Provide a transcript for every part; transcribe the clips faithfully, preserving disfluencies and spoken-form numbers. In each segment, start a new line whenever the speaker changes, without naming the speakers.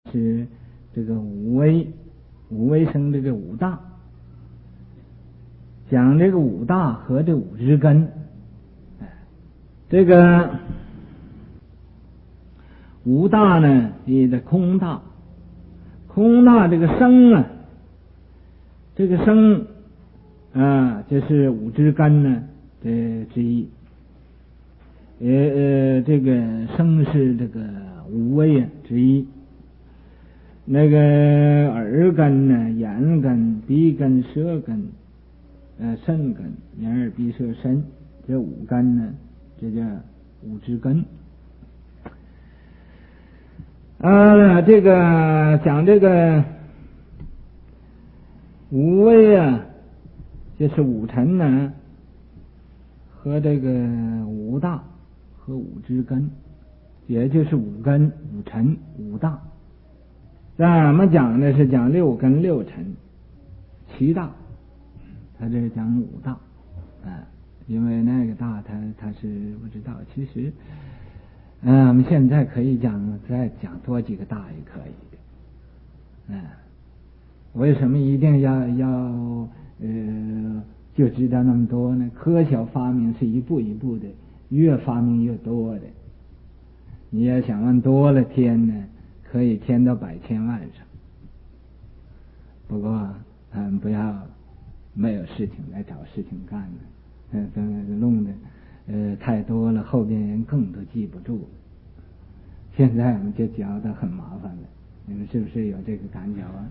是这个五威，五威生这个五大，讲这个五大和这五之根。这个五大呢，你的空大，空大这个生啊，这个生啊，就是五之根呢这之一。呃呃，这个生是这个五威啊之一。那个耳根呢，眼根、鼻根、舌根、呃肾根、眼耳鼻舌身，这五根呢，这叫五之根。啊，这个讲这个五威啊，就是五尘呢，和这个五大和五之根，也就是五根、五尘、五大。咱们讲的是讲六根六尘七大，他这是讲五大啊，因为那个大他他是不知道，其实嗯、啊，我们现在可以讲再讲多几个大也可以的。嗯、啊，为什么一定要要呃就知道那么多呢？科学发明是一步一步的，越发明越多的。你要想问多了添呢，可以添到百千万上。不过嗯，不要没有事情来找事情干了，嗯嗯，弄的呃太多了，后边人更都记不住。现在我们就教的很麻烦了，你们是不是有这个感觉啊？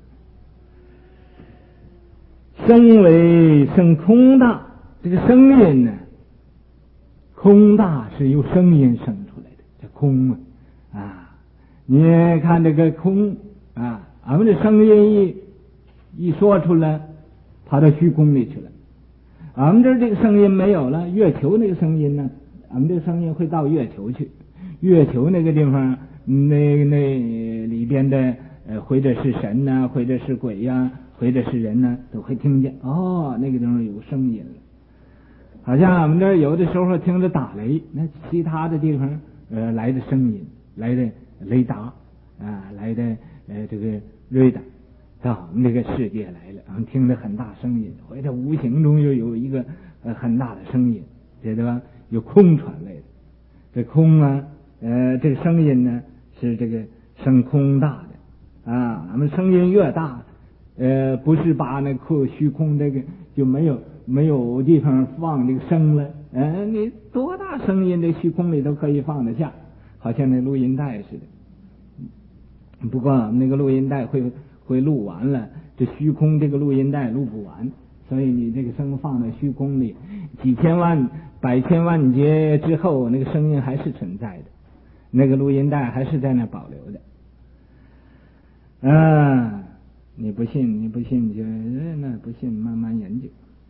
声为声空大，这个声音呢，空大是由声音生出来的，这空啊啊，你看这个空啊，俺们的声音一一说出来，跑到虚空里去了。俺们这这个声音没有了，月球那个声音呢，俺们这个声音会到月球去，月球那个地方，那那里边的呃，或者是神呐、啊，或者是鬼呀、啊，或者是人呢、啊，都会听见哦，那个地方有声音了。好像俺们这有的时候听着打雷，那其他的地方呃来的声音，来的雷达啊，来的呃这个瑞达到我们这个世界来了，我们听着很大声音，或者无形中又有一个呃很大的声音，知道吧？有空传来的，这空啊，呃，这个声音呢是这个声空大的啊，俺们声音越大，呃，不是把那空虚空这个就没有没有地方放这个声了，嗯、呃，你多大声音这虚空里都可以放得下，好像那录音带似的。不过那个录音带会会录完了，这虚空这个录音带录不完，所以你这个声放在虚空里，几千万、百千万劫之后，那个声音还是存在的，那个录音带还是在那保留的。啊，你不信，你不信你就那不信，慢慢研究。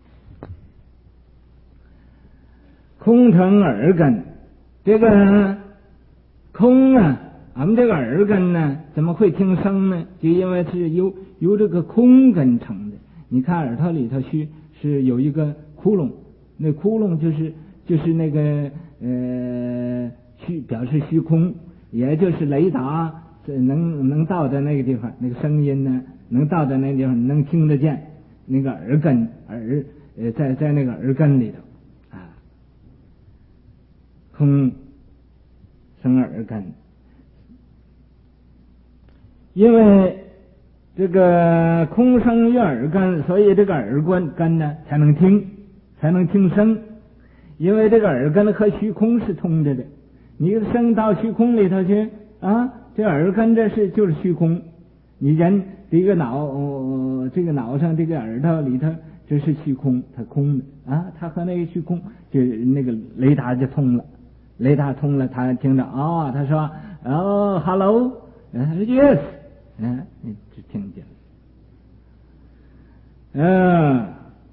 空成耳根，这个空啊，俺们这个耳根呢，怎么会听声呢？就因为是由由这个空根成的。你看耳朵里头虚是有一个窟窿，那窟窿就是就是那个呃虚表示虚空，也就是雷达能能到的那个地方，那个声音呢能到的那个地方能听得见，那个耳根耳呃在在那个耳根里头啊，空生耳根。因为这个空生于耳根，所以这个耳根根呢才能听，才能听声。因为这个耳根和虚空是通着的，你声到虚空里头去啊，这耳根这是就是虚空。你人这个脑、呃、这个脑上这个耳朵里头这是虚空，它空的啊，它和那个虚空就那个雷达就通了，雷达通了，他听着哦，他说哦 hello yes。嗯，你只听见了。嗯，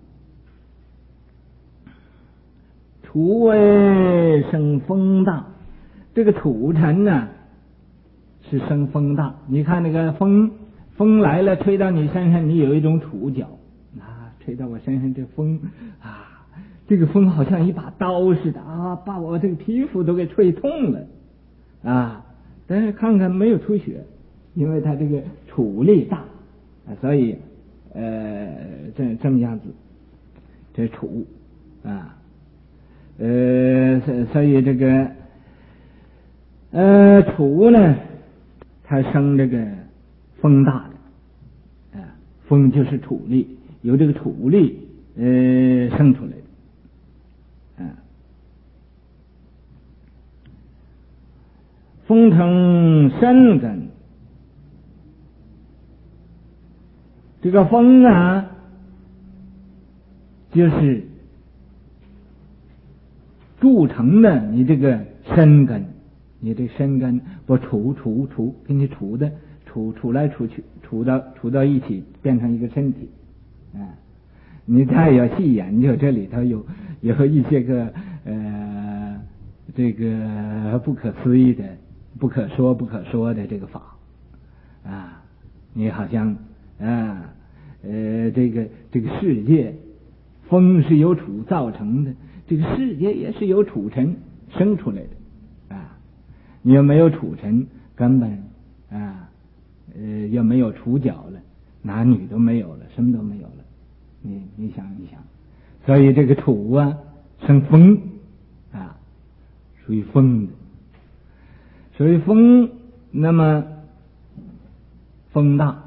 土为生风大，这个土尘呢是生风大。你看那个风，风来了吹到你身上，你有一种土脚啊，吹到我身上这风啊，这个风好像一把刀似的啊，把我这个皮肤都给吹痛了啊。但是看看没有出血。 因为他这个处力大，所以呃这这么样子，这处啊，呃所所以这个呃处呢，它生这个风大的，啊，风就是处力，由这个处力呃生出来的，啊。风成深根，这个风啊，就是铸成的你这个深根，你这深根不杵杵杵，给你杵的杵杵来杵去，杵到杵到一起，变成一个身体。啊，你再要细研究，这里头有有一些个呃这个不可思议的。不可说不可说的这个法啊，你好像啊呃这个这个世界风是由土造成的，这个世界也是由土尘生出来的啊。你要没有土尘，根本啊呃要没有触角了，男女都没有了，什么都没有了。你你想一想，所以这个土啊生风啊，属于风的。所以风，那么风大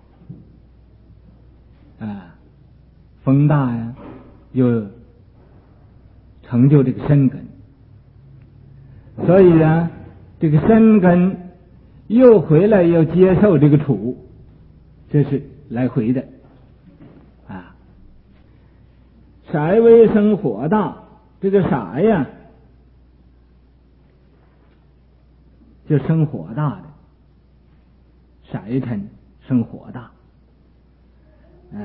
啊，风大呀，又成就这个深根。所以呢，这个深根又回来又接受这个土，这是来回的啊。色微生火大，这个色呀，就生火大的，色尘生火大，啊，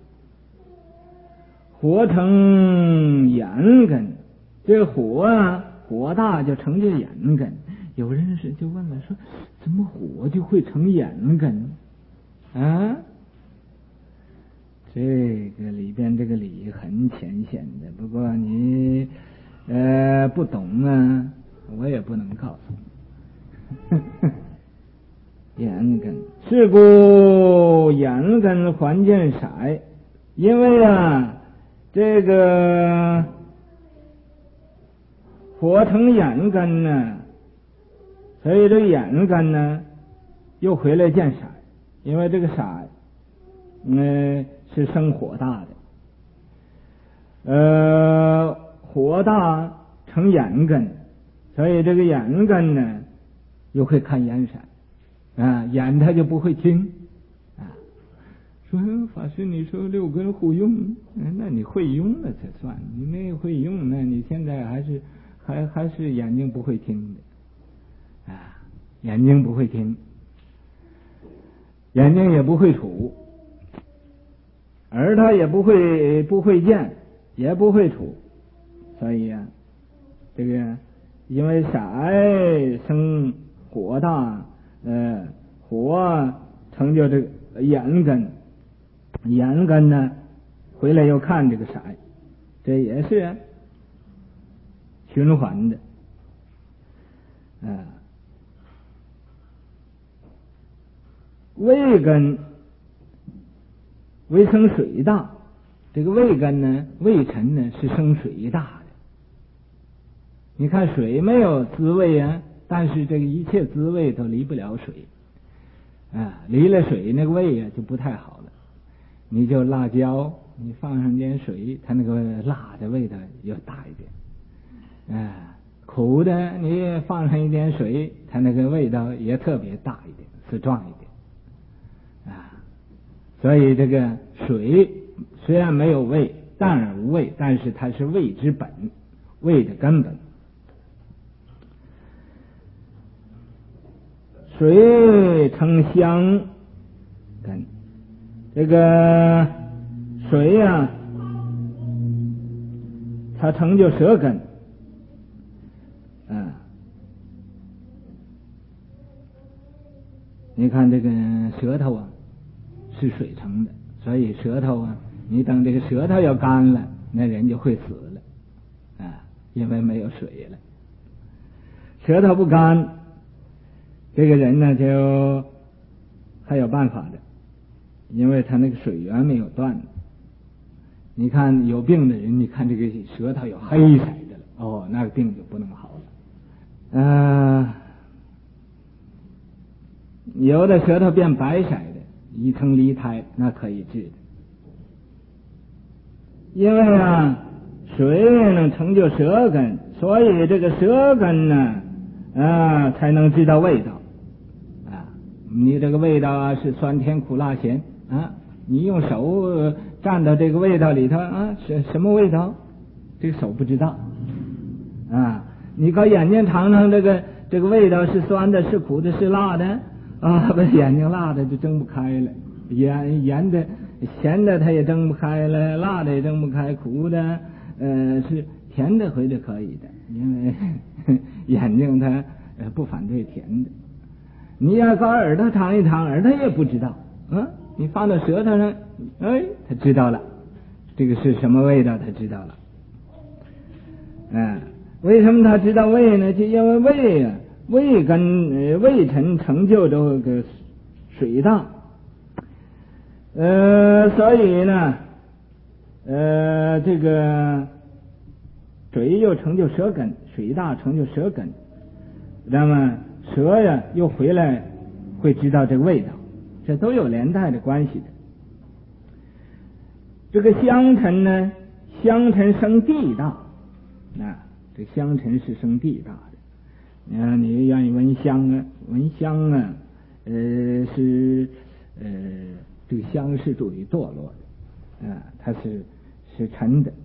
火成眼根，这个火啊，火大就成就眼根。有人是就问了说，怎么火就会成眼根啊？这个里边这个理很浅显的，不过你呃不懂啊，我也不能告诉你。眼根，是故眼根还见色，因为啊，这个火成眼根呢，所以这个眼根呢又回来见色，因为这个色，嗯、呃，是生火大的，呃，火大成眼根，所以这个眼根呢又会看眼色。啊，眼他就不会听啊。说法师，你说六根互用，那你会用了才算。你没会用，那你现在还是还还是眼睛不会听的啊，眼睛不会听，眼睛也不会触，耳朵也不会不会见，也不会触，所以啊，这个因为色生火大。呃，火成就这个眼根，眼根呢回来又看这个色，这也是循环的啊。胃根为生水大，这个胃根呢，胃尘呢是生水大的。你看水没有滋味啊。但是这个一切滋味都离不了水啊，离了水那个味啊就不太好了。你就辣椒，你放上点水，它那个辣的味道又大一点啊。苦的你放上一点水，它那个味道也特别大一点，是壮一点啊。所以这个水虽然没有味，淡而无味，但是它是味之本，味的根本。水成香根，这个水呀、啊，它成就舌根，啊，你看这个舌头啊，是水成的，所以舌头啊，你等这个舌头要干了，那人就会死了，啊，因为没有水了。舌头不干。这个人呢，就还有办法的，因为他那个水源没有断。你看有病的人，你看这个舌头有黑色的了，哦，那个病就不能好了。呃，有的舌头变白色的，一层离胎，那可以治的。因为啊，水能成就舌根，所以这个舌根呢，啊，才能知道味道。啊，你这个味道啊是酸甜苦辣咸啊，你用手蘸到这个味道里头啊，是什么味道？这个手不知道。啊，你靠眼睛尝尝这个这个味道是酸的，是苦的，是辣的啊，把眼睛辣的就睁不开了，盐盐的。咸的它也睁不开了，辣的也睁不开，苦的呃是甜的回的可以的，因为呵呵眼睛它呃不反对甜的。你要搞耳朵尝一尝，耳朵也不知道，嗯，你放到舌头上，哎，他知道了，这个是什么味道，他知道了。嗯，为什么他知道味呢？就因为味啊，味根呃味尘成就这个水大。呃，所以呢，呃，这个水又成就舌根，水大成就舌根，那么舌呀又回来会知道这个味道，这都有连带的关系的。这个香尘呢，香尘生地大，啊，这香尘是生地大的。你看，你愿意闻香啊，闻香啊，呃，是呃。这个香是属于堕落的，啊，它是是沉的，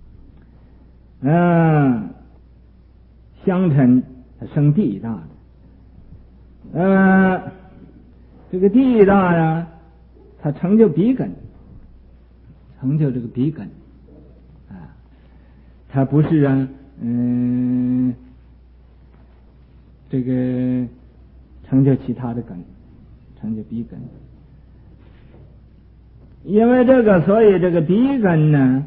嗯，香尘它生地大的，呃，这个地大呀，它成就鼻根，成就这个鼻根，啊，它不是啊，嗯，这个成就其他的根，成就鼻根。因为这个，所以这个鼻根呢，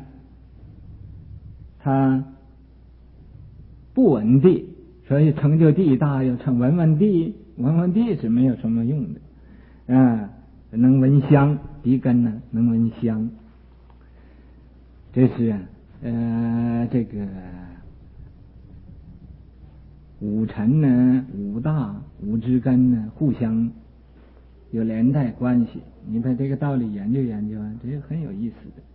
它不稳地，所以成就地大又成闻闻地，闻闻地是没有什么用的啊，能闻香，鼻根呢能闻香，这是呃这个五尘呢，五大五之根呢，互相有连带关系。你把这个道理研究研究啊，这很有意思的。